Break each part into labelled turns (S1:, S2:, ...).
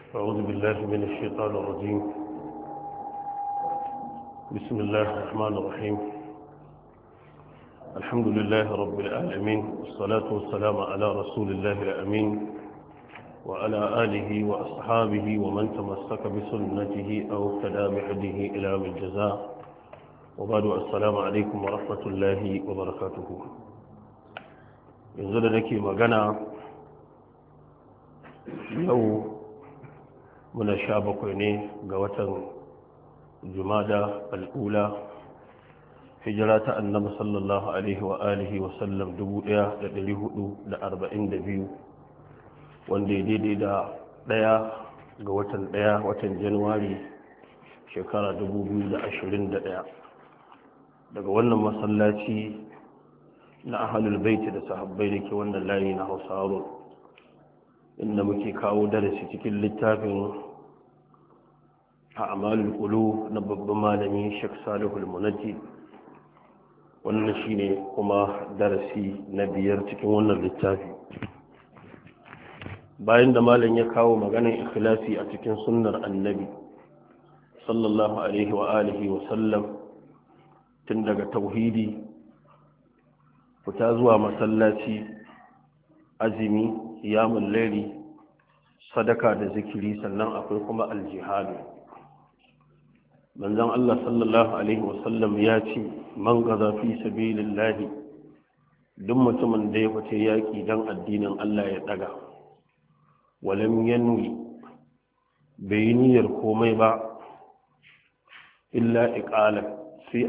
S1: أعوذ بالله من الشيطان الرجيم. بسم الله الرحمن الرحيم. الحمد لله رب العالمين، والصلاة والسلام على رسول الله الأمين وعلى آله وأصحابه ومن تمسك بسنته أو اهتدى بهديه إلى يوم الجزاء. وبعد السلام عليكم ورحمة الله وبركاته. yanzu da nake magana yau muna 17 ne ga watan jumada al'ula, hijira ta annabi sallallahu alaihi wa alihi wa sallam 1442, wanda ya daidai da 1 ga watan januwari shekara 2021, daga wannan masallaci na ahlul baiti da sahabbai da ke wannan layi na Hausawa, inda muke kawo darasi cikin littafin a'malul qulub na babban malami Sheikh Salihul Munajjid. Wannan shine kuma darasi na 5 cikin wannan littafi. Bayan da malam ya kawo maganar ikhlasi a cikin sunnar annabi sallallahu alaihi wa alihi wa sallam, tun daga tauhidi, fita zuwa masallaci, azumi, qiyamul layli, sadaka da zikiri, sannan akwai kuma aljihad. Manzon Allah sallallahu alaihi wasallam ya ce, man gaza fi sabilillahi, duk mutumin da ya fice yaki dan addinin Allah ya daga, walam yanwi, bai niyyar komai ba illa iqala, sai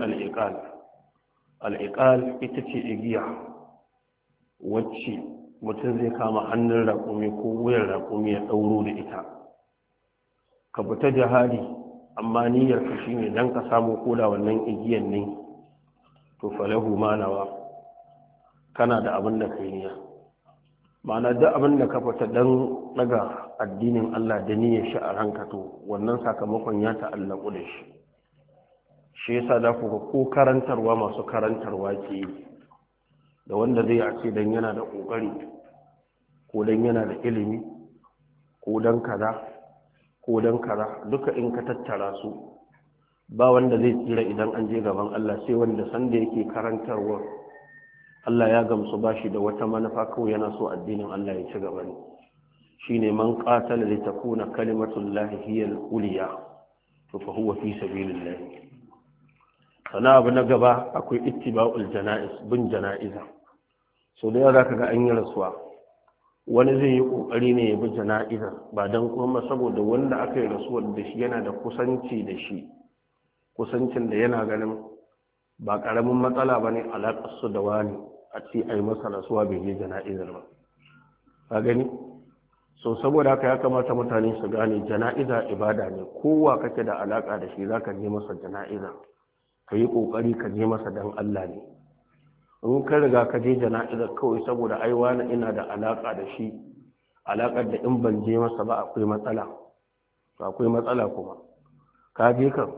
S1: al-iqal ita ce igiya wacce mutum zai kama hannun raƙumi ko wuyan raƙumi ya ɗauro da ita. Ka fita jihadi amma niyyar ka shine dan ka samu koda wannan igiyan ne, to falahu manawa, kana da abin da kai niyya. Ma'ana duk abin da ka fita dan daga addinin Allah da niyyar shi a ranka, to wannan sakamakon ya ta'allaku da shi. Shi yasa da ku ko karantarwa, masu karantarwa ke da wanda zai a ce dan yana da kokari ko dan yana da ilimi ko dan kaza ko dan kaza, duka in ka tattara su ba wanda zai tsira idan an je gaban Allah sai wanda sanda yake karantarwa Allah ya gamsu bashi da wata manufa, kawai yana so addinin Allah ya ci gaba ne. Shine man qatala li takuna kalimatullahi hiya al-ulya, to fa huwa fi sabilillah. Sana abu na gaba akwai ittiba'ul janaiz, bin janaiza. So da yawa zaka ga an yi rasuwa, wani zai yi kokari ne ya bi janaiza ba dan kuma saboda wanda aka yi rasuwar da shi yana da kusanci da shi, kusancin da yana ganin ba karamin matsala bane alaƙar su da wani a ce ai masa rasuwa bai je janaizar ba. Ka gani? So saboda haka ya kamata mutane su gane janaiza ibada ne. Kowa kake da alaka da shi zaka je masa janaiza, ka yi ƙoƙari ka je masa don Allah ne. In ka riga ka je jana'izar kawai saboda ai wani ina da alaƙa da shi, alaƙar da in ban je masa ba akwai matsala, to akwai matsala kuma. Ka je kan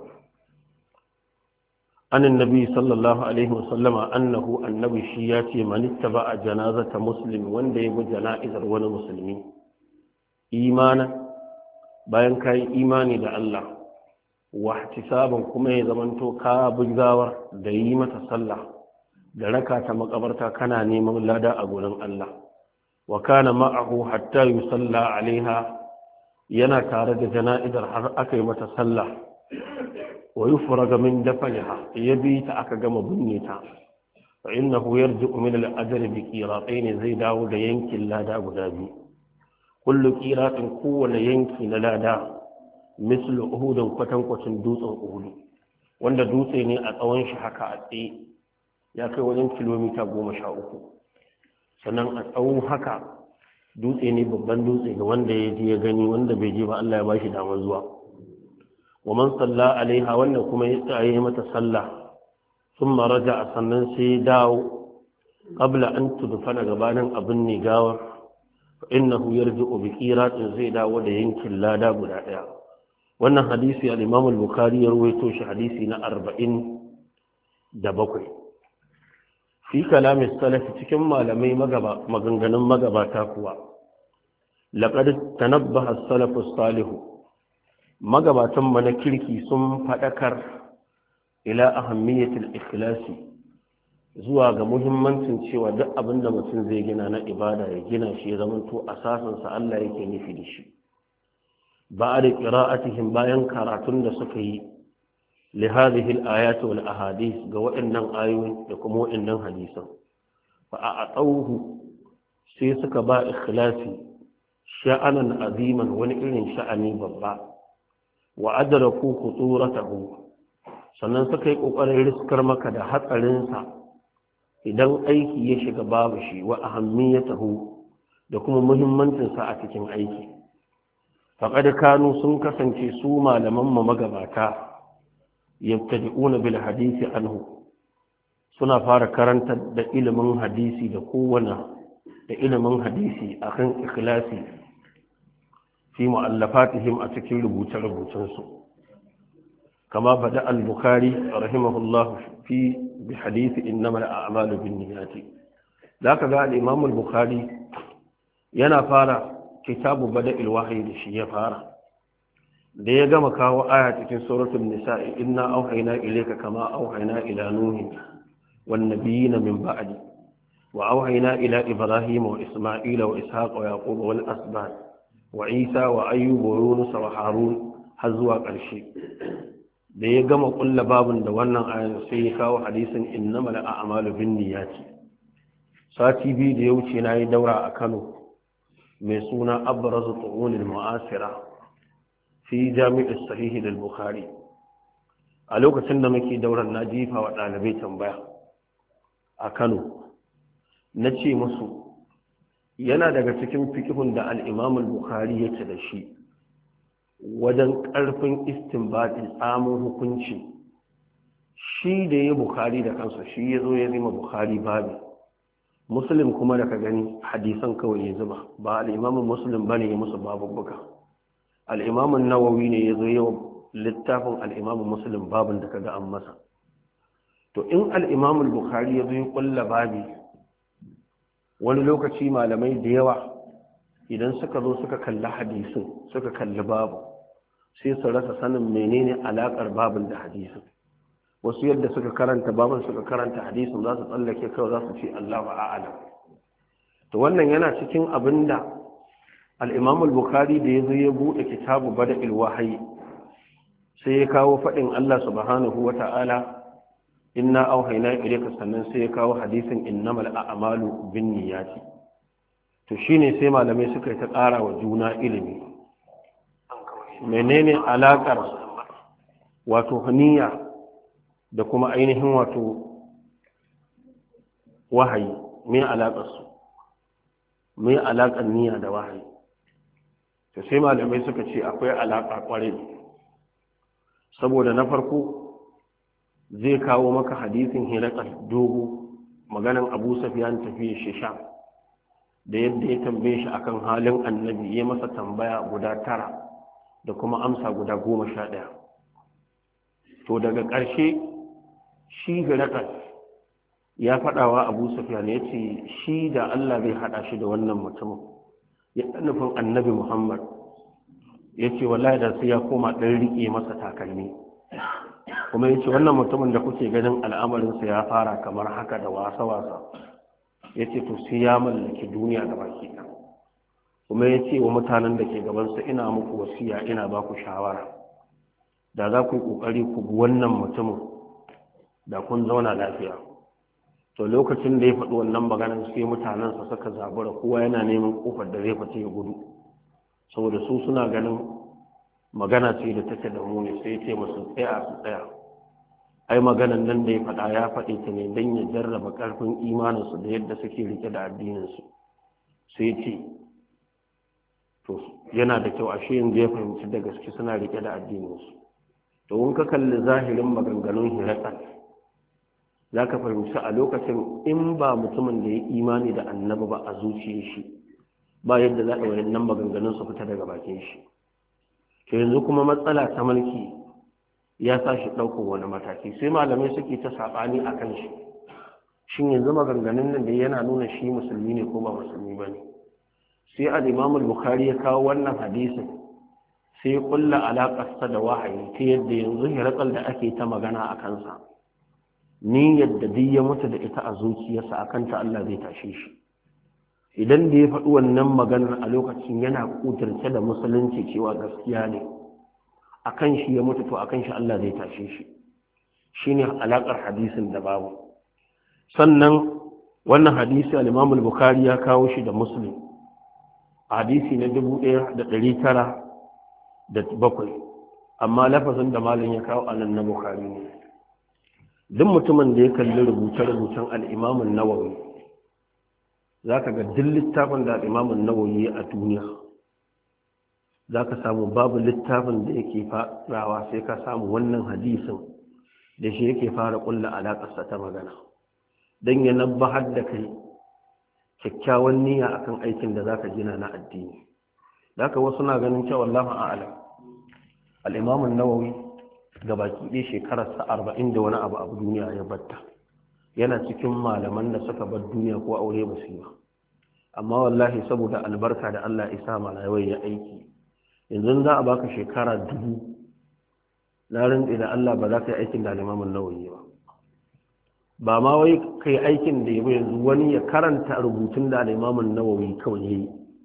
S1: anin nabi sallallahu alaihi wasallama annahu, annabi shi ya ce man ittaba janazata muslim, wanda ya bi jana'izar wani musulmi imanan, bayan ka yi imani da Allah, wahtisaban kuma ya zamanto ka bugawar da yi mata sallah da raka ta makabarta kana neman lada a gurin Allah, wa kana ma'ahu hatta yusalla alaiha, yana tare da jana'izar har aka yi mata sallah, wa yufraga min dafniha, ya bi ta aka gama binne ta, fa innahu yarji'u min al-ajri bi qiratayn, zai dawo da yankin lada guda biyu. Kullu qiratin, kowane yanki na lada, mislu uhudin, kwatankwacin dutsen uhudu, wanda dutse ne a tsawon shi haka a tsaye ya kai wajen kilomita 13, sannan a tsawon haka dutse ne, babban dutse ga wanda ya je ya gani, wanda bai je ba Allah ya bashi damar zuwa. wa man salla alaiha, wannan kuma ya tsaye mata sallah, thumma raja'a, sannan sai dawo qabla an tudfana, gabanin abin ne gawar, fa innahu yarji'u bi qiratin, zai dawo da yankin lada guda daya. Wannan hadisi al-Imam al-Bukhari ya rawaito shi, hadisi na 47. Fi kalamin salaf, cikin malamai maganganun magabata kuwa laqad tanabbaha as-salafu as-salihu magabatan mana kirki sun fadakar ila ahammiyatil ikhlasi zuwa ga muhimmancin cewa duk abinda mutum zai gina na ibada ya gina shi ya zamanto asasin sa Allah yake nufi da shi ba'da qira'atihim bayan karatun da suka yi li hadhihi al-ayat wal ahadith ga waɗannan ayoyi da kuma waɗannan hadisan fa a'tawhu sai suka ba ikhlasi sha'anan aziman wani irin sha'ani babba wa adraku khuturatahu sannan suka yi kokarin riskar maka da hatsarinsa idan aiki ya shiga babu shi wa ahammiyatahu da kuma muhimmancin sa a cikin aiki faqad kanu sun kasance su malaman mu magabata yabtadi'una bil hadisi anhu suna fara karanta da ilimin hadisi da ilimin hadisi akan ikhlasi fi mu'allafatihim a cikin rubuce-rubucensu kama bada al-bukhari rahimahullah fi bi hadisi innamal a'malu binniyati zaka ga al-imam al-bukhari yana fara kitabu bada'il wahyi da shi ya fara da ya gama kawo aya cikin suratul nisa inna auhayna ilayka kama auhayna ila nuhin wan nabiyina min ba'di wa auhayna ila ibrahima wa isma'ila wa ishaqa wa yaqub wal asbat wa isa wa ayyub wa yunus wa harun har zuwa ƙarshe da ya gama kulla babun da wannan ayan sai ya kawo hadisin innamal a'malu binniyati sati biyu da ya wuce na yi daura a Kano mai suna abrazu tu'unil mu'asira fi jami'is sahih al-bukhari a lokacin da muke dauran na jifa wa ɗalibai tambaya a Kano na ce musu yana daga cikin fikihun da al-imam al-bukhari yake da shi wajen ƙarfin istinbati tsamin hukunci shi da ya bukhari da kansa shi ya zo ya zima bukhari babi muslim kuma da ka gani hadisan kawai ya zuba ba al'imamin muslim ba ne ya musu babubuka al'imamin nawawi ne ya zo yau littafin al'imamin muslim babin da ka ga an masa to in al'imamin bukhari ya zo ya kulla babi wani lokaci malamai da yawa idan suka zo suka kalli hadisin suka kalli babu sai su rasa sanin menene alakar babin da hadisin wasu yadda suka karanta babin suka karanta hadisin za su tsallake kawai za su ce Allahu a'lam to wannan yana cikin abinda al-Imam al-Bukhari da yazo ya bude kitabu bada'il wahyi sai ya kawo fadin Allah subhanahu wata'ala inna auhayna ilayka sannan sai ya kawo hadisin innamal a'malu binniyati to shine sai malamai suka yi ta ƙara wa juna ilimi menene alaƙar wato niyya da kuma ainihin wato wahayi me alaƙar su me alaƙar niyya da wahayi to sai malamai suka ce akwai alaƙa ƙwarai saboda na farko zai kawo maka hadisin hirakal dogo maganan Abu Sufyan tafiye Shisham da yadda ya tambaye shi akan halin annabi ya masa tambaya guda 9 da kuma amsa guda 11 to daga ƙarshe shi hirakal ya faɗawa Abu Sufyan ya ce shi da Allah zai haɗa shi da wannan mutumin ya nufin annabi Muhammad ya ce wallahi da sai ya koma ɗan riƙe masa takalmi kuma ya ce wannan mutumin da kuke ganin al'amarinsa ya fara kamar haka da wasa-wasa ya ce to sai ya mallaki duniya da baki ɗan kuma ya ce wa mutanen da ke gabansa ina muku wasiya ina ba ku shawara da za ku yi ƙoƙari ku bi wannan mutumin da kun zauna lafiya to lokacin da ya faɗi wannan maganar sai mutanensa suka zabura kowa yana neman ƙofar da zai fita ya gudu saboda su suna ganin magana ce da take da muni sai ce musu tsaya ai maganan nan da ya faɗa ya faɗi ta ne don ya jarraba ƙarfin imaninsu da yadda suke rike da addininsu sai ce to yana da kyau ashe yanzu ya fahimci da gaske suna rike da addininsu to in ka kalli zahirin maganganun hirakan za ka fahimci a lokacin in ba mutumin da ya imani da annabi ba a zuciyar shi ba yadda za a yi nan maganganun su fita daga bakin shi to yanzu kuma matsala ta mulki ya sa shi ɗaukar wani mataki sai malamai suke ta saɓani a kan shi shin yanzu maganganun nan da yana nuna shi musulmi ne ko ba musulmi ba ne sai al-Imam al-Bukhari ya kawo wannan hadisin sai kulla alaƙarsa da wahayi ta yadda yanzu hirakal da ake ta magana a kansa ni yadda duk ya mutu da ita a zuciyarsa a kanta Allah zai tashe shi idan da ya faɗi wannan maganar a lokacin yana kuturce da musulunci cewa gaskiya ne a kan shi ya mutu to a kan shi Allah zai tashe shi shine alaƙar hadisin da babu sannan wannan hadisi al-Imam al-Bukhari ya kawo shi da Muslim hadisi na 1907 amma lafazin da malam ya kawo anan na Bukhari ne duk mutumin da ya kalli rubuce-rubucen al-Imam an-Nawawi zaka ga duk littafin da al-Imam an-Nawawi a duniya zaka samu babu littafin da yake farawa sai ka samu wannan hadisin da shi yake fara kulla alaƙarsa ta magana don ya nabbahar da kai kyakkyawan niyya akan aikin da zaka gina na addini zaka wasu na ganin cewa Allahu a'lam al-Imam an-Nawawi gabaki ɗaya shekararsa 40 da wani abu a duniya ya batta yana cikin malaman da suka bar duniya ko aure ba su yi ba amma wallahi saboda albarka da Allah ya sa malawai ya aiki yanzu za a baka shekara 1000 na rantsi da Allah ba za ka yi aikin da al-Imam an-Nawawi ba ma wai kai aikin da ya yanzu wani ya karanta rubutun da al-Imam an-Nawawi kawai yayi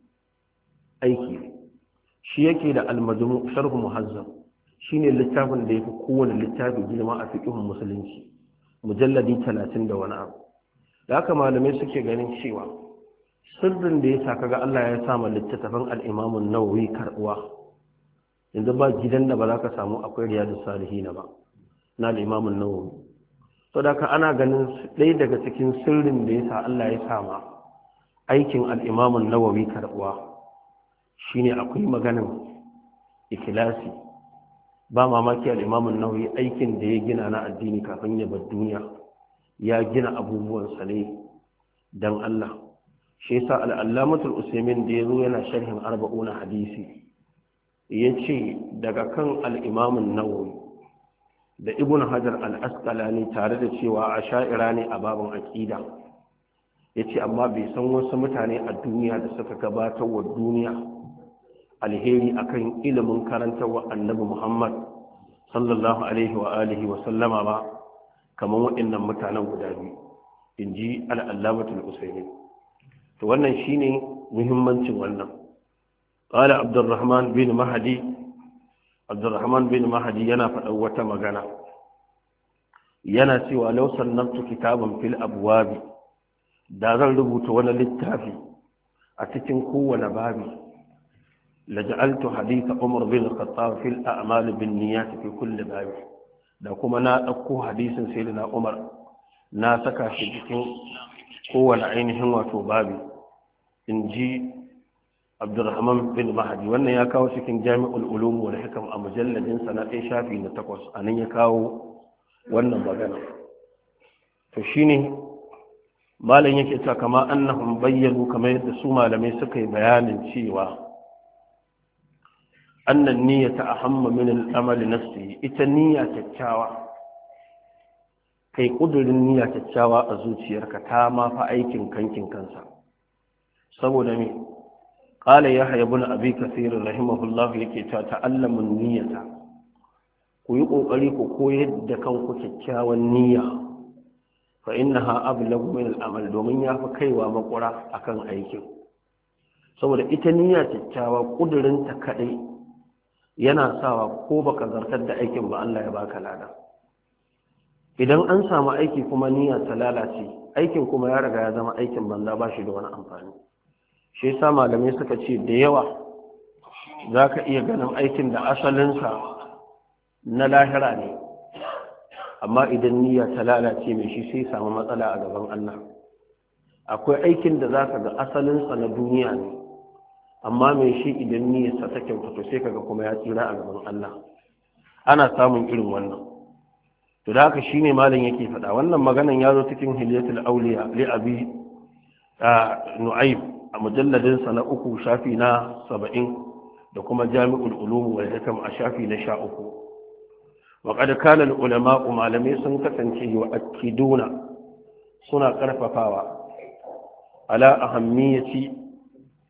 S1: aiki shi yake da al-Majmu' sharh muhazzab shine littafin da yafi kowane littafi girma a fiqhun musulunci mujalladi 30 da wani abu da haka malamai suke ganin cewa sirrin da yasa kaga Allah ya sa ma littafin al-Imam an-Nawawi karbuwa yanzu ba gidan da ba za ka samu akwai riyadus salihin ba na al-Imam an-Nawawi to da ka ana ganin ɗaya daga cikin sirrin da yasa Allah ya sa ma aikin al-Imam an-Nawawi karbuwa shine akwai maganin ikhlasi ba mamaki al-Imam an-Nawawi aikin da ya gina na addini kafin ya bar duniya ya gina abubuwan sa ne dan Allah shi yasa al-Allamatul Usaymin da yazo yana sharhin 40 hadisi yace daga kan al-Imam an-Nawawi da Ibn Hajar al-Asqalani tare da cewa asha'ira ne a babin aqida yace amma bai san wasu mutane a duniya da suka gabatar wa duniya alheri akan ilimin karantarwa annabi Muhammad sallallahu alaihi wa alihi wa sallama ba kamar waɗannan mutanen guda biyu inji al-Allamatul Usaymin to wannan shine muhimmancin wannan qala Abdurrahman bin Mahdi yana faɗa wata magana yana cewa law sannabtu kitaban fil abwab da zan rubuta wani littafi a cikin kowane babi لجعلت حديث عمر بن الخطاب في الأعمال بالنيات في كل باب da kuma na ɗauko hadisin sayyidina Umar na saka shi cikin kowane ainihin wato babi in ji Abdurrahman bin Mahdi wannan ya kawo cikin Jami'ul Ulum wal Hikam a mujalladin sa na 1 shafi na 8 anan ya kawo wannan magana to shine malam yake cewa kama annahum bayyanu kamar yadda su malamai suka yi bayanin cewa annan niyyata ahamma min al-amal nafsi ita niyya kyakkyawa kai kudurin niyya kyakkyawa a zuciyarka ta ma fa aikin kankin kansa saboda me qala yahya ibn abi kathir rahimahullah yake ta ta'allamu niyyata ku yi kokari ku koyar da kanku kyakkyawan niyya fa innaha ablagu min al-amal domin yafi kaiwa makura akan aikin saboda ita niyya kyakkyawa kudurin ta kadai yana sawa ko baka zartar da aikin ba Allah ya baka lada idan an samu aiki kuma niyya ta lalace aikin kuma ya riga ya zama aikin banza ba shi da wani amfani shi yasa malamai suka ce da yawa zaka iya ganin aikin da asalinsa na lahira ne amma idan niyya ta lalace mai shi sai samu matsala a gaban Allah akwai aikin da zaka ga asalinsa na duniya ne amma mai shi idan niyyarsa ta kyautata sai kaga kuma ya tsira a gaban Allah ana samun irin wannan to da haka shine malam yake faɗa wannan maganan ya zo cikin Hilyatul Awliya li Abi Nu'aym a mujalladin sa na 3 shafi na 70 da kuma Jami'ul Ulum wal Hikam a shafi na 13 wa qad kana al-ulama malamai sun kasance wa akiduna suna karfafawa ala ahammiyati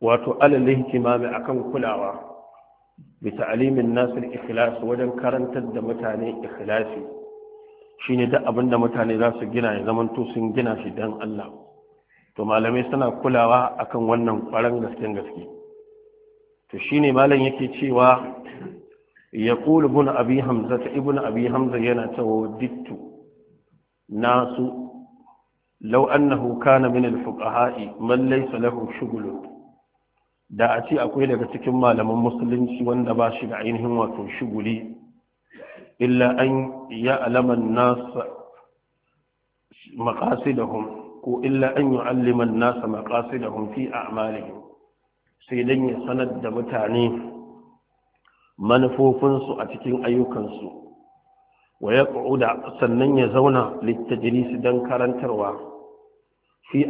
S1: wato alal ihtimami akan kulawa bi ta'limin nas al-ikhlas wajen karantar da mutane ikhlasi shine duk abinda mutane za su gina ya zaman to sun gina shi dan Allah to malamai suna kulawa akan wannan kwaran gaske to shine malam yake cewa yaqulu ibn abi hamza yana cewa dittu nasu law annahu kana min al-fuqaha'i man laysa lahu shughul da a ce akwai daga cikin malaman musulunci wanda ba shi da ainihin wato shuguli illa an ya'lama an-nas maqasidahum ko illa an yu'allima an-nas maqasidahum fi a'malihim sai dan ya sanar da mutane manufofinsu a cikin ayyukansu wa yaq'uda sannan ya zauna littajlis dan karantarwa fi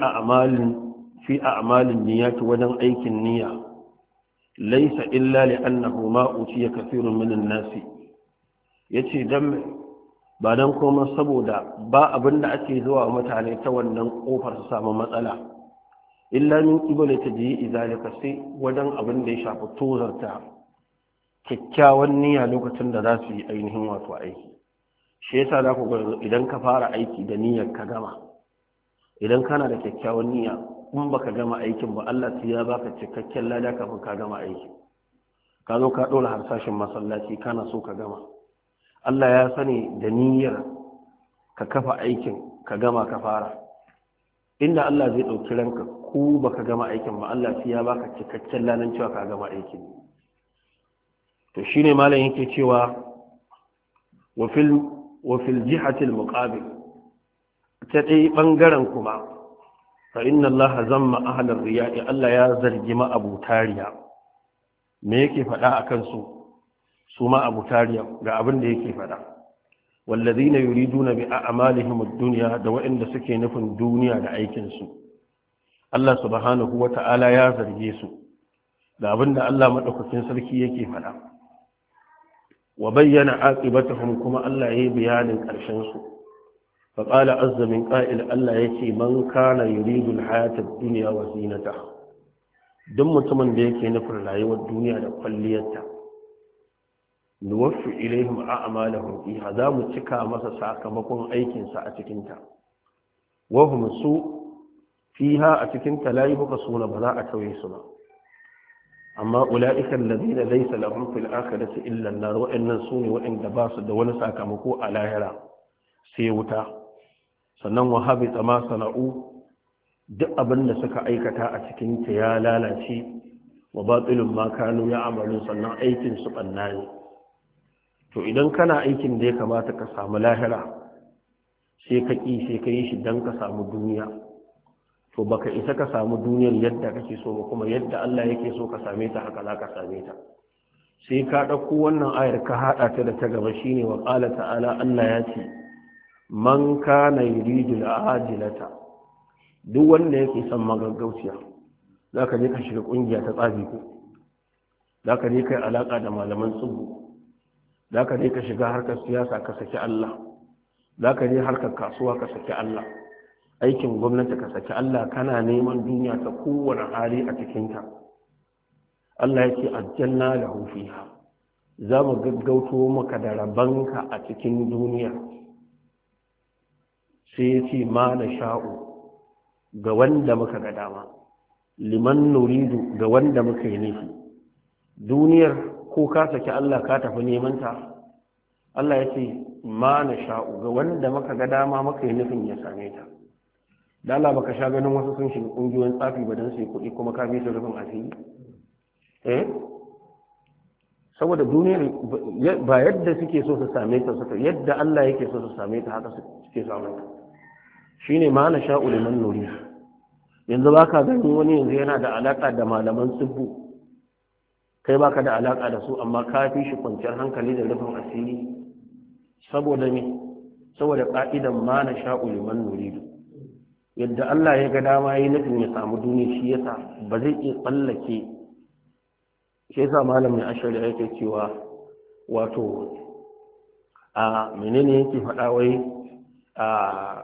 S1: a'malin niyyati wajen aikin niyya laysa illa li'annahu ma utiya kathirun minan nasi yace dan ba dan kuma saboda ba abinda ake zuwa mutane ta wannan kofar su samu matsala illa min qibla tajyi zalika sai wajen abin da ya shafi tozarta kyakkyawan niyya lokacin da za su yi ainihin wato aiki shi yasa za ku ga idan ka fara aiki da niyyar ka gama idan kana da kyakkyawan niyya in baka gama aikin ba Allah sai ya baka cikakken lada kafin ka gama aiki ka zo ka dora harsashin masallaci kana so ka gama Allah ya sani da niyyar ka kafa aikin ka gama ka fara inda Allah zai dauki ranka ko baka gama aikin ba Allah sai ya baka cikakken ladan cewa ka gama aikin to shine malam yake cewa wa fil jihati al muqabil ta dai bangaren kuma fa inna Allah zamma ahlar riya'i Allah ya zargi ma abu tariya me yake fada akan su ma abu tariya ga abin da yake fada wallazina yuriduna bi a'malihim ad-dunya da wa'inda suke nufin duniya da aikin su Allah subhanahu wata'ala ya zarge su da abin da Allah madaukakin sarki yake fada wa bayyana aqibatuhum kuma Allah yayi bayanin karshen su fa qala azza min qa'il Allah yace man kana yuridu al-hayata ad-dunya wa zinataha duk mutumin da yake nufin rayuwar duniya da kwalliyarta nuwaffi ilaihim a'malahum fiha za mu cika masa sakamakon aikin sa a cikin ta wa hum su fiha a cikin ta la yubqa suna ba za a tauye su ba amma ula'ika alladhina laysa lahum fil akhirati illa an-nar wa innan sune wa'inda ba su da wani sakamako a lahira sai wuta sannan wa habita ma sana'u duk abin da suka aikata a cikin ta ya lalace wa batilun ma kanu ya'malu sannan aikin su banna ne to idan kana aikin da ya kamata ka samu lahira sai ka yi shi dan ka samu duniya to baka isa ka samu duniyar yadda kake so ba kuma yadda Allah yake so ka same ta haka za ka same ta sai ka ɗauko wannan ayar ka haɗa ta da ta gaba shine wa qala ta'ala Allah ya ce man kana yuridu al-ajilata duk wanda yake son magaggauciya zaka je ka shiga kungiya ta tsabi ko zaka je kai alaka da malaman tsubu zaka je ka shiga harkar siyasa ka saki Allah zaka je harkar kasuwa ka saki Allah aikin gwamnati ka saki Allah kana neman duniya ta kowane hali a cikinta Allah ya ce aljanna lahu fiha za mu gaggauto maka da rabanka a cikin duniya sai ya ce ma na sha'u ga wanda muka ga dama liman nuridu ga wanda muka yi nufi duniyar ko ka saki Allah ka tafi neman ta Allah ya ce ma na sha'u ga wanda muka ga dama muka yi nufin ya same ta da Allah baka sha ganin wasu sun shiga kungiyoyin tsafi ba don su yi kuɗi kuma ka bisa rufin asiri saboda duniyar ba yadda suke so su same ta suka yadda Allah yake so su same ta haka suke samun ta shine ma na sha'u liman nuri yanzu baka ganin wani yanzu yana da alaka da malaman tsibbu kai baka da alaka da su amma ka fi shi kwanciyar hankali da rufin asiri saboda me saboda ka'idan ma na sha'u liman nuridu yadda Allah ya ga dama yi nufin ya samu duniya shi yasa ba zai iya tsallake shi yasa malam mai ashari yake cewa wato a menene yake faɗa wai a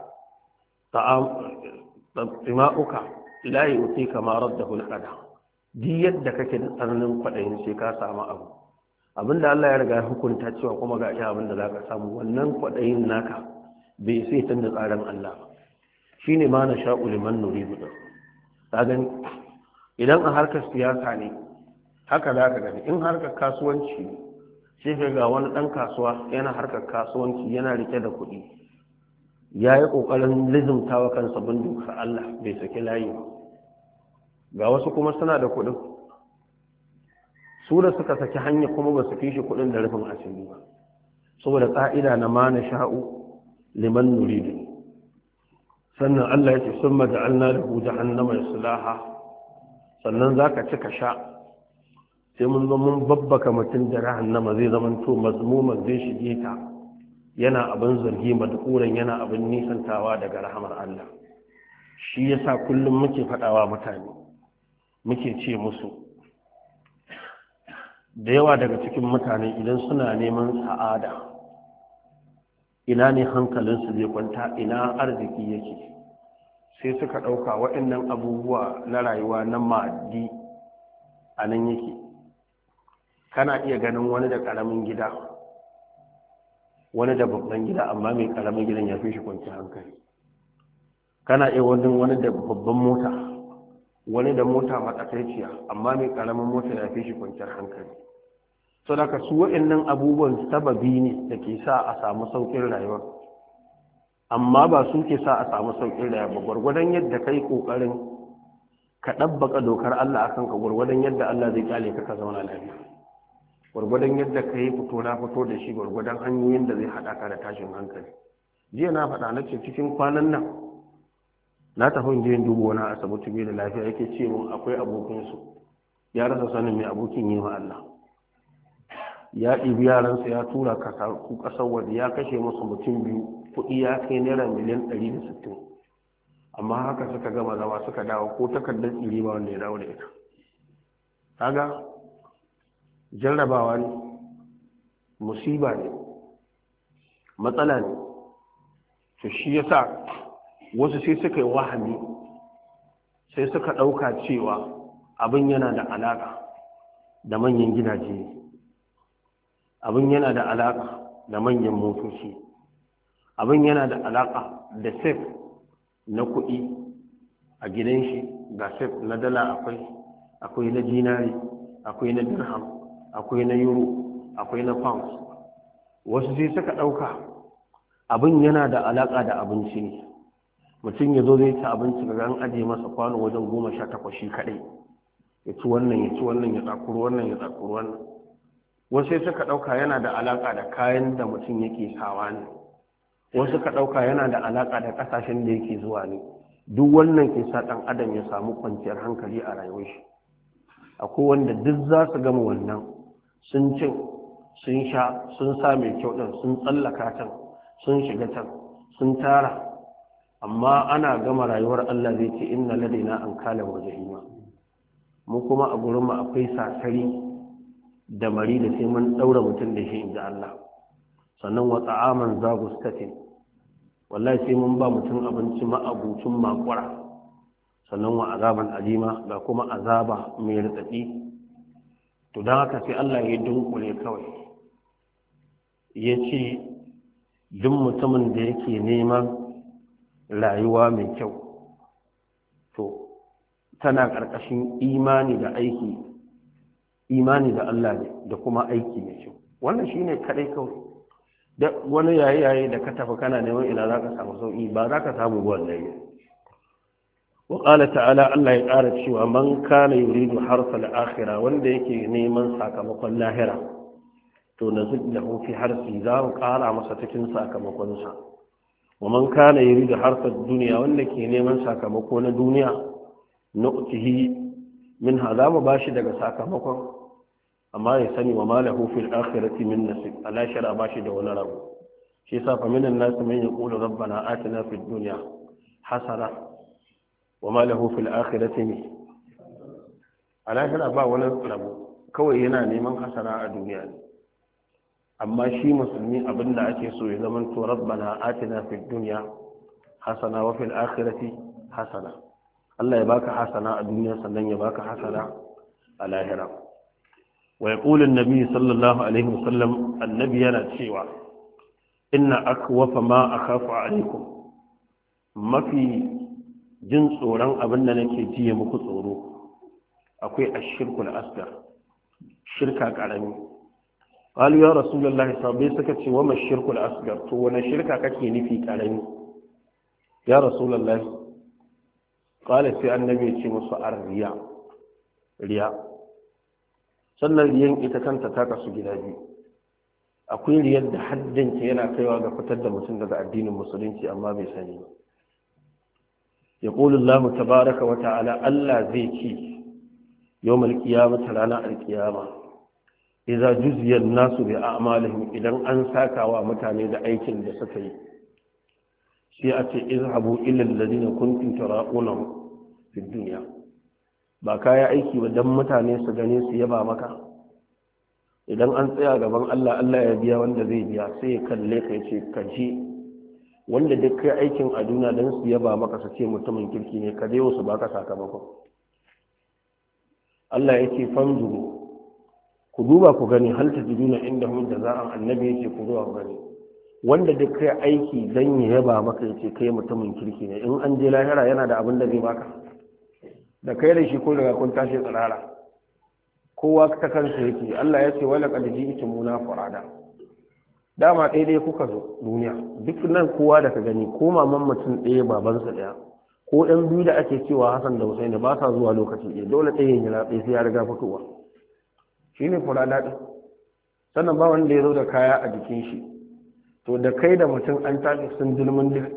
S1: ta'am tsima'uka la yuti kama raddahu al-qada ji yadda kake da tsananin kwaɗayin sai ka samu abu abinda Allah ya riga ya hukunta cewa kuma ga iya abinda za ka samu wannan kwaɗayin naka bai sai canza tsarin Allah ba shi ne ma na sha'u liman nuridu ɗin ta gani idan a harkar siyasa ne haka za ka gani in harkar kasuwanci ne sai ka ga wani ɗan kasuwa yana harkar kasuwanci yana rike da kuɗi ya yi ƙoƙarin lizimtawa kansa bin dokar Allah bai saki layi ba ga wasu kuma suna da kuɗin su da suka saki hanya kuma ba su fi shi kuɗin da rufin asiri ba saboda ƙa'ida na ma na sha'u liman nuridu sannan Allah ya ce sun maja'alna da hu jahannama yaslaha sannan za ka ci ka sha sai mun zo mun babbaka mutum da jahannama zai zama to mazmuman zai shige ta yana abin zargi madkuran yana abin nisantawa daga rahamar Allah shi yasa kullum muke faɗawa mutane muke ce musu da yawa daga cikin mutane idan suna neman sa'ada ina ne hankalinsu zai kwanta ina arziki yake sai suka ɗauka waɗannan abubuwa na rayuwa na ma'addi a nan yake kana iya ganin wani da ƙaramin gida wani da babban gida amma mai ƙaramin gidan ya fi shi kwanci hankali kana iya wani da babban mota wani da mota matsakaiciya amma mai ƙaramin mota ya fi shi kwanciyar hankali sau da ka su waɗannan abubuwan sababi ne da ke sa a samu sauƙin rayuwa amma ba su ke sa a samu sauƙin rayuwa ba gwargwadon yadda ka yi ƙoƙarin ka ɗabbaka dokar Allah akan ka gwargwadon yadda Allah zai kyale ka zauna lafiya gwargwadon yadda ka yi fito na fito da shi gwargwadon hanyoyin da zai haɗa ka da tashin hankali jiya na faɗa na ce cikin kwanan nan na tafi je dubu wani asibiti bai da lafiya yake ce mun akwai abokinsu ya rasa sanin mai abokin yi ma Allah ya ɗibi yaransa ya tura ku ƙasar waje ya kashe musu mutum biyu kuɗi ya kai naira miliyan 160 amma haka suka gama zama suka dawo ko takardar tsiri ba wanda ya dawo da ita kaga jarrabawa ne musiba ne matsala ne to shi yasa wasu sai suka yi wahami sai suka ɗauka cewa abin yana da alaƙa da manyan gidaje abin yana da alaƙa da manyan motoci abin yana da alaƙa da sef na kuɗi a gidan shi ga sef na dala akwai na dinari akwai na dirham akwai na euro akwai na pounds wasu sai suka ɗauka abin yana da alaƙa da abinci ne mutum ya zo zai ci abinci ga an ajiye masa kwano wajen 18 shi kaɗai ya ci wannan ya ci wannan ya tsakuru wannan ya tsakuru wannan wasu sai suka ɗauka yana da alaƙa da kayan da mutum yake sawa ne wasu suka ɗauka yana da alaƙa da ƙasashen da yake zuwa ne duk wannan ke sa ɗan adam ya samu kwanciyar hankali a rayuwar shi akwai wanda duk za su gama wannan sun cin sun sha sun sa mai kyau ɗin sun tsallaka can sun shiga can sun tara amma ana gama rayuwar Allah zai ce inna ladaina an kala wa jahima mu kuma a gurin mu akwai sasari da mari da sai mun daura mutum da shi inda Allah sannan wa ta'aman zagustatin wallahi sai mun ba mutum abinci ma'abucin makwara sannan wa azaban alima ga kuma azaba mai ritsatsi to dan haka sai Allah ya dunkule kawai ya ce duk mutumin da yake neman rayuwa mai kyau to tana ƙarƙashin imani da aiki imani da Allah ne da kuma aiki mai kyau wannan shine kadai kawai da wani yayi da ka tafi kana neman ina zaka samu sauki ba zaka samu wallahi wa qala ta'ala Allah ya ƙara cewa man kana yuridu harsal akhirah wanda yake neman sakamakon lahira to nazid lahu fi harsi za mu ƙara masa cikin sakamakon sa wa man kana yuridu harsal dunya wanda ke neman sakamako na duniya nu'tihi min hada mu bashi daga sakamakon amma ya sani wa malahu fil akhirati min nasib ala shara bashi da wani rabu shi yasa fa minan nas man yaqulu rabbana atina fid dunya hasana wa malahu fil akhirati min ala shara ba wani rabu kawai yana neman hasana a duniya ne amma shi musulmi abinda ake so ya zama to rabbana atina fid dunya hasana wa fil akhirati hasana Allah ya baka hasana a duniya sannan ya baka hasana a lahira wa yaqulu an-nabi sallallahu alaihi wasallam annabi yana cewa inna akwafa ma akhafu alaikum mafi jin tsoron abin da nake jiye muku tsoro akwai ashirkul asgar shirka karami qalu ya rasulullahi sabai suka ce wa mashirkul asgar to wani shirka kake nufi karami ya rasulullahi qala sai annabi ya ce musu riya sannan riyan ita kanta ta kasu gida biyu akwai riyar da haddinta yana kaiwa ga fitar da mutum daga addinin musulunci amma bai sani ba يقول الله تبارك وتعالى ألا زيكي يوم القيامة لنا القيامة إذا جزي الناس بأعمالهم إذا أنساك ومتاني دعيك لسكي سيأتي اذهبوا إلى الذين كنتم تراؤونهم في الدنيا باكايا أيكي ودم متاني سجني سيبا مكا إذا أنت يا جبان الله يبيا وند زي بيا سيكلك يشي wanda duk kai aikin a duniya don su yaba maka su ce mutumin kirki ne ka dai wasu baka sakamakon Allah ya ce fanzuru ku duba ku gani hal ta jiduna inda hun da za'an annabi ya ce ku zuwa ku gani wanda duk kai aiki don ya yaba maka ya ce kai mutumin kirki ne in an je lahira yana da abin da zai baka da kai da shi ko daga kun tashi tsirara kowa ta kansa yake Allah ya ce wala qad ji'tumuna furada dama ɗaya kuka zo duniya duk nan kowa da ka gani ko maman mutum ɗaya babansa ɗaya ko ɗan biyu da ake cewa Hassan da Hussein ba sa zuwa lokaci ɗaya dole ɗaya yin jira ɗaya sai ya riga fitowa shi ne fura daɗi sannan ba wanda ya zo da kaya a jikin shi to da kai da mutum an tashi sun dulmin duk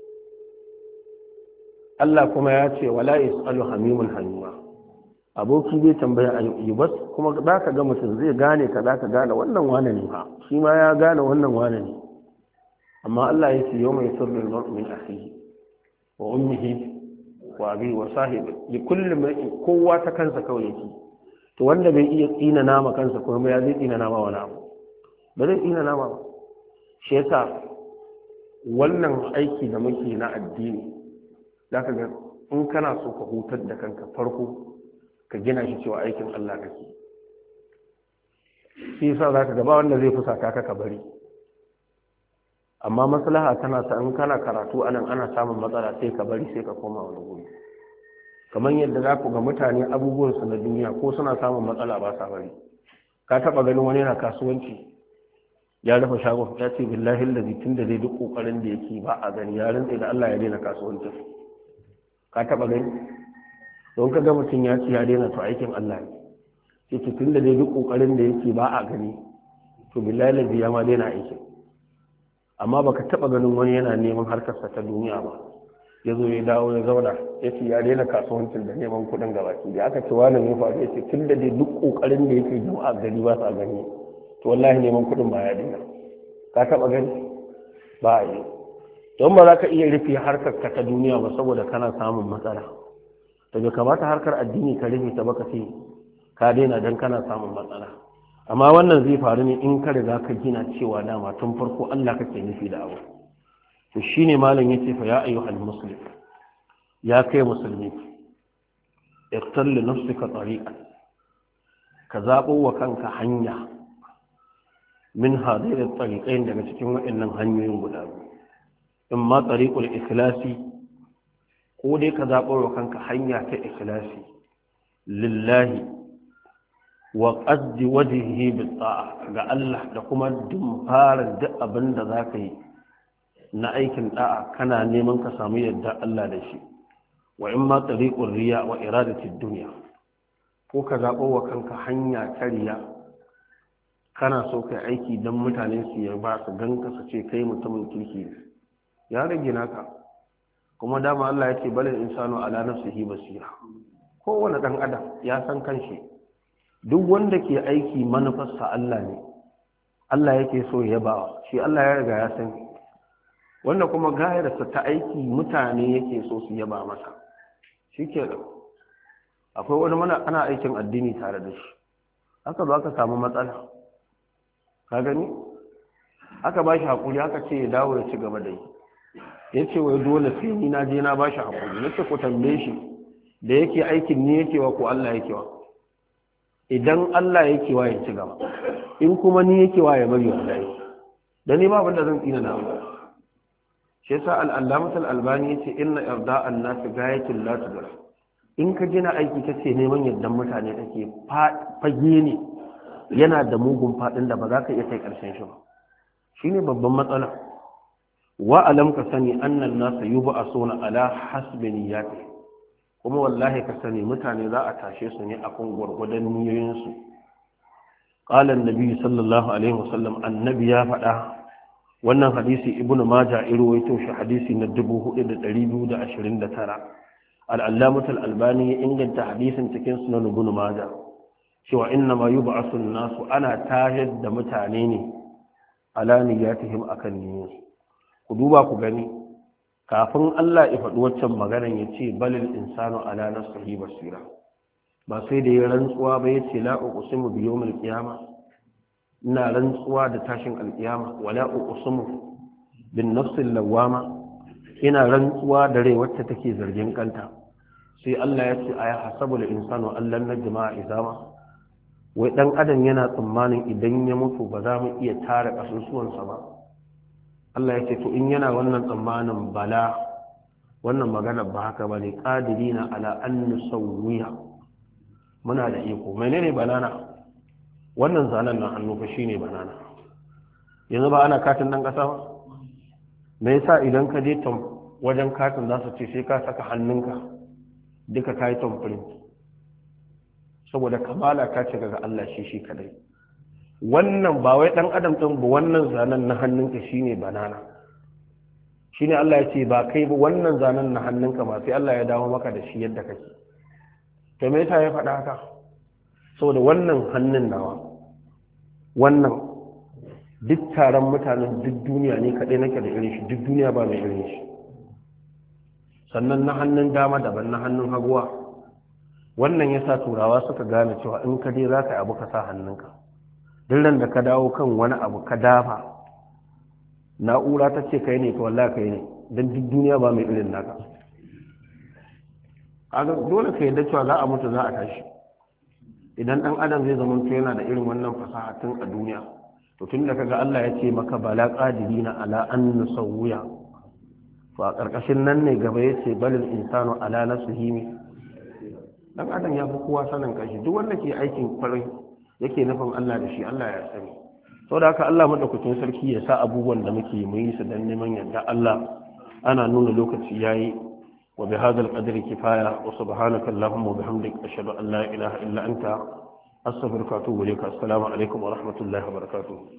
S1: Allah kuma ya ce wala yasalu hamimun hamima aboki zai tambaya a yi bas kuma za ka ga mutum zai gane ka za ka gane wannan wane ne ha shi ma ya gane wannan wane ne amma Allah ya ce yau mai sirrin min akhihi wa ummihi wa abi wa sahibi li kulli mar'in kowa ta kansa kawai yake to wanda bai iya tsina nama kansa kuma ya zai tsina nama wani abu ba zai tsina nama ba shi yasa wannan aiki da muke na addini zaka ga in kana so ka hutar da kanka farko ka gina shi cewa aikin Allah kake shi yasa zaka ga ba wanda zai fusata ka bari amma maslaha tana sa in kana karatu anan ana samun matsala sai ka bari sai ka koma wani guri kamar yadda za ku ga mutane abubuwan su na duniya ko suna samun matsala ba sa bari ka taba ganin wani yana kasuwanci ya rufe shago ya ce billahi allazi tunda dai duk kokarin da yake ba a gani ya rantsa da Allah ya daina kasuwancin ka taba gani don ka ga mutum ya ci ya daina to aikin Allah ne yake tun da dai duk kokarin da yake ba a gani to billahi lazi ya ma daina aikin amma baka taba ganin wani yana neman harkarsa ta duniya ba ya zo ya dawo ya zauna ya ce ya daina kasuwancin da neman kuɗin gabaki da aka ce wani ne faru ya ce tun da dai duk kokarin da yake jama'a gani ba sa gani to wallahi neman kuɗin ba ya daina ka taba gani ba a yi don ba za ka iya rufe harkarka ta duniya ba saboda kana samun matsala to bai kamata harkar addini ka rufe ta baka sai ka daina dan kana samun matsala amma wannan zai faru ne in ka riga ka gina cewa dama tun farko Allah kake nufi da abu to shine malam yace fa ya ayyuhal muslim ya kai musulmi iqtal li nafsika tariqan ka zabo wa kanka hanya min hadhihi at-tariqain daga cikin waɗannan hanyoyin guda biyu in ma tariqul ikhlasi ko dai ka zaɓar wa kanka hanya ta ikhlasi lillahi wa qasdi wajhihi bi ta'a ga Allah da kuma fara duk abin da zaka yi na aikin da'a kana neman ka samu yadda Allah da shi wa in ma tariqur riya wa iradati dunya ko ka zaɓar wa kanka hanya ta riya kana so kai aiki don mutane su yarba su ganka su ce kai mutumin kirki ne ya rage naka kuma dama Allah ya ce balil insanu ala nafsihi basira kowane dan adam ya san kanshi duk wanda ke aiki manufarsa Allah ne Allah yake so ya ba shi Allah ya riga ya san wanda kuma gayarsa ta aiki mutane yake so su yaba masa shikenan akwai wani mana ana aikin addini tare da shi aka zo aka samu matsala ka gani aka ba shi hakuri aka ce ya dawo ya ci gaba da yi ya ce wai dole sai ni na je na ba shi haƙuri na ce ku tambaye shi da yake aikin ni yake wa ko Allah yake wa idan Allah yake wa ya ci gaba in kuma ni yake wa ya bari wallahi dan ni ba wanda zan tsina na ba shi yasa al-Allamah al-Albani yace inna irda'an nas gayatul la tudra in ka gina aiki kace neman yaddan mutane take fage ne yana da mugun fadin da ba za ka iya kai karshen shi ba shine babban matsala wa alam ka sani annan nas yub'asuna ala hasbi niyyati kuma wallahi ka sani mutane za a tashe su ne akan gurgudan niyoyin su qala an-nabi sallallahu alaihi wasallam annabi ya faɗa wannan hadisi ibnu majah irwaito shi hadisi na 4229 al-allamah al-albani ya inganta hadisin cikin sunan ibnu majah cewa inna ma yub'asu an-nasu ana tahid da mutane ne ala niyyatihim akan niyyar ku duba ku gani kafin Allah ya faɗi waccan maganar ya ce balil insanu ala nafsihi basira ba sai da ya rantsuwa ba ya ce la uqsimu bi yawmil qiyamah ina rantsuwa da tashin alkiyama wala uqsimu bin nafsil lawama ina rantsuwa da rai wacce take zargin kanta sai Allah ya ce aya hasabul insanu allan najma izama wai dan adam yana tsammanin idan ya mutu ba za mu iya tara kasusuwansa ba Allah ya ce to in yana wannan tsammanin bala wannan magana ba haka bane qadirina ala an nusawwiya muna da iko menene banana wannan zanen nan hannu fa shine banana yanzu ba ana katin dan kasa ba me yasa idan ka je wajen katin za su ce sai ka saka hannunka duka kai tamprint saboda kamala ka ce ga Allah shi kadai wannan ba wai dan adam din ba wannan zanen na hannunka shine banana shine Allah ya ce ba kai ba wannan zanen na hannunka ma sai Allah ya dawo maka da shi yadda kake to me yasa ya faɗa haka saboda wannan hannun nawa wannan duk taron mutanen duk duniya ne kaɗai nake da irin shi duk duniya ba mai irin shi sannan na hannun dama daban na hannun haguwa wannan yasa turawa suka gane cewa in ka je za ka yi abu ka sa hannunka duk da ka dawo kan wani abu ka dafa na'ura ta ce kai ne to wallahi kai ne don duk duniya ba mai irin naka kaga dole ka yadda cewa za a mutu za a tashi idan dan adam zai zama to yana da irin wannan fasaha tun a duniya to tun da kaga Allah ya ce maka bala qadirina ala an nusawwiya to a karkashin nan ne gaba ya ce balil insanu ala nafsihi dan adam ya fi kowa sanin kashi duk wanda ke aikin farin yake nufin Allah da shi Allah ya sani saboda haka Allah madaukakin sarki ya sa abubuwan da muke mu yi su dan neman yadda Allah ana nuna lokaci yayi wa bi hadha al-qadri kifaya wa subhanaka allahumma wa bihamdika ashhadu an la ilaha illa anta astaghfiruka wa atubu ilaik assalamu alaikum wa rahmatullahi wa barakatuh